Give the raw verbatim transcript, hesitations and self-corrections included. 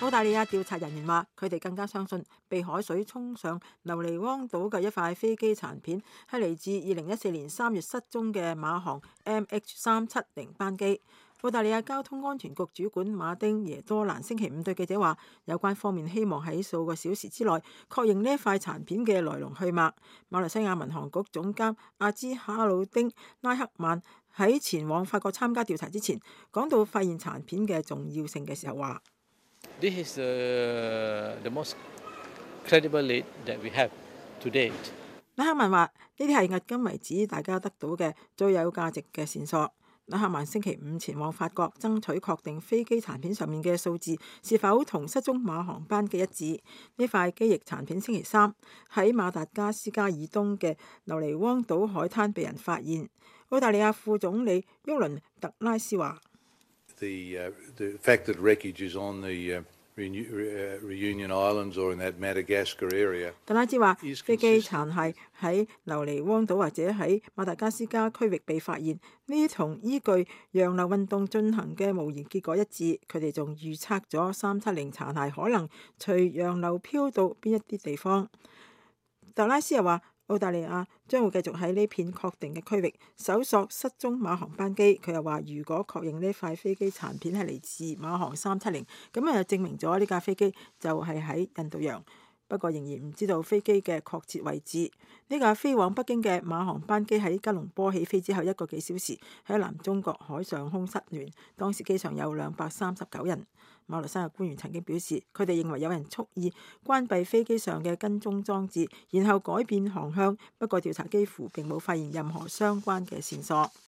澳大利亞調查人員話，佢哋更加相信被海水沖上留尼汪島嘅一塊飛機殘片係嚟自二零一四年三月失蹤嘅馬航 M H 三七零班機。澳大利亞交通安全局主管馬丁耶多蘭星期五對記者話，有關方面希望喺數個小時之內確認呢一塊殘片嘅來龍去脈。馬來西亞民航局總監阿茲哈魯丁拉克曼喺前往法國參加調查之前，講到發現殘片嘅重要性嘅時候話 ：This is the, the most credible lead that we have to date。 拉克曼話：呢啲係迄今為止大家得到嘅最有價值嘅線索。拉克曼星期五前往法國，爭取確定飛機殘片上面嘅數字是否同失蹤馬航班機一致。呢塊機翼殘片星期三喺馬達加斯加以東嘅留尼汪島海灘被人發現。澳大利亞副總理沃倫特拉斯話 ：The, uh, the fact that wreckage is on the, uh Reunion Islands or in that Madagascar area。特拉茲話：飛機殘骸喺留尼汪島或者喺馬達加斯加區域被發現，呢同依據洋流運動進行嘅模擬結果一致。佢哋仲預測咗三七零殘骸可能隨洋流漂到邊一啲地方。特拉斯又話：澳大利亞將會繼續喺呢片確定嘅區域搜索失蹤馬航班機。佢又話，如果確認呢塊飛機殘片係嚟自馬航三七零，咁啊就證明咗呢架飛機就係喺印度洋。不過仍然唔知道飛機嘅確切位置。呢架飛往北京嘅馬航班機喺吉隆坡起飛之後一個幾小時喺南中國海上空失聯，當時機上有兩百三十九人。馬來西亞官員曾經表示，佢哋認為有人蓄意關閉飛機上嘅跟蹤裝置，然後改變航向。不過調查幾乎並冇發現任何相關嘅線索。